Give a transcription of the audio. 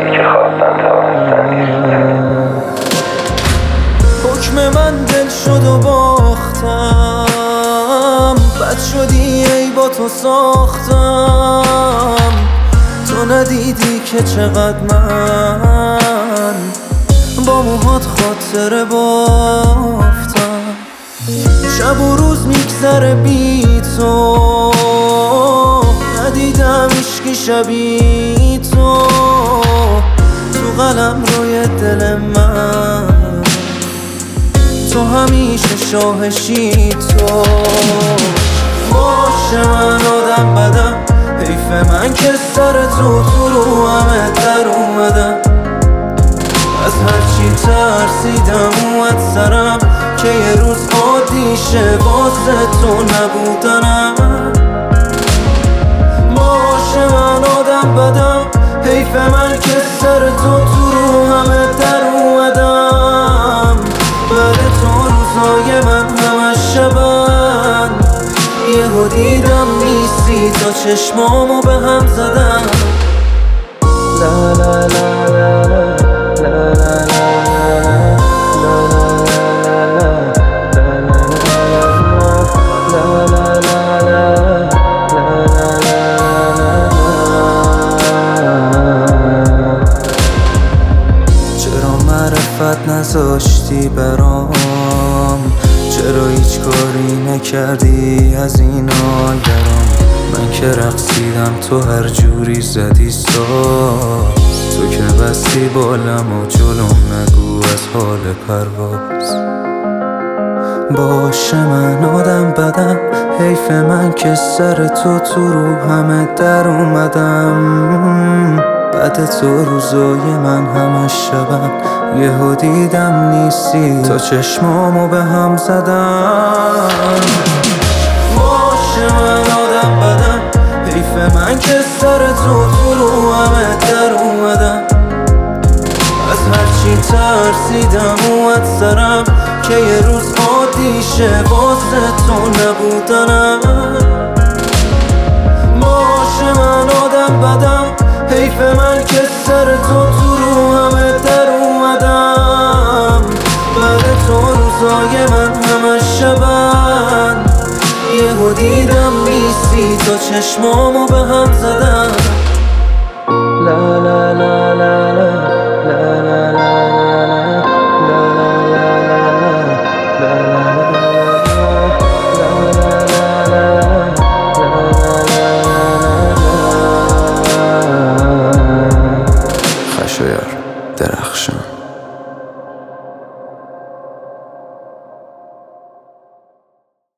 که خواستن توانستن حکم من دل شد و باختم، بد شدی ای با تو ساختم. تو ندیدی که چقدر من با موهات خاطره بافتم. شب و روز میگذره بی تو، ندیدم عشقی شبیه تو. تو قلم روی دل من، تو همیشه شاهشی تو. باشه من آدم بدم، حیف من که سر تو رو همه در اومدم. از هرچی ترسیدم اومد سرم که یه روز عادیشه واسه تو نبودنم. باشه من آدم بدم، حیف من که سر تو رو همه در اومدم. بعد تو روزای من همه شبن، یهو دیدم نیستی تا چشمامو به هم زدم. لا لا لا لا لا لا نذاشتی برام، چرا هیچ کاری نکردی از اینا درام. من که رقصیدم تو هر جوری زدی ساز، تو که بستی بالم و جلوم نگو از حال پرواز. باشه من آدم بدم، حیف من که سر تو رو همه در اومدم. بعد تو روزای من همه شبم، یهو دیدم نیستی تا چشمامو به هم زدم. باشه من آدم بدم، حیف من که سر تو رو همه در اومدم. از هرچی ترسیدم اومد سرم که یه روز عادیشه واسه تو نبودنم. باشه من آدم بدم، حیف من که سر تو رو همه در اومدم. بعد تو روزای من همه شبن، یهو دیدم نیستی تا چشمامو به هم زدم. لا لا لا لا لا لا لا لا خشایار درخشان.